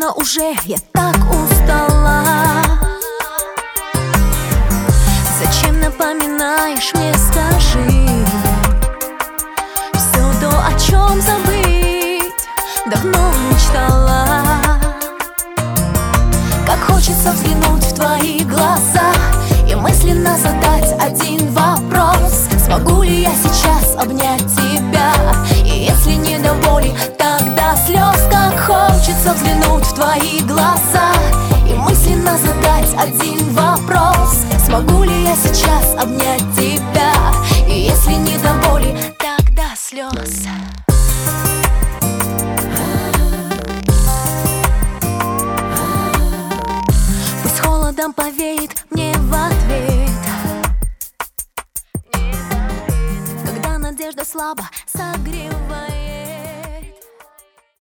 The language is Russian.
поздно уже, я так устала. Зачем напоминаешь мне, скажи? Все то, о чем забыть, давно мечтала. Как хочется взглянуть в твои глаза и мысленно задать один вопрос: смогу ли я сейчас обнять тебя? И если не до боли, тогда слез. Как хочется взглянуть в твои глаза и мысленно задать один вопрос: смогу ли я сейчас обнять тебя? И если не до боли, тогда слез. Пусть холодом повеет мне в ответ, когда надежда слабо согревает.